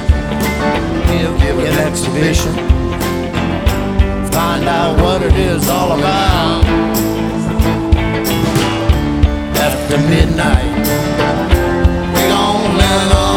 give an exhibition, find out what it is all about. After midnight, we gon' let it all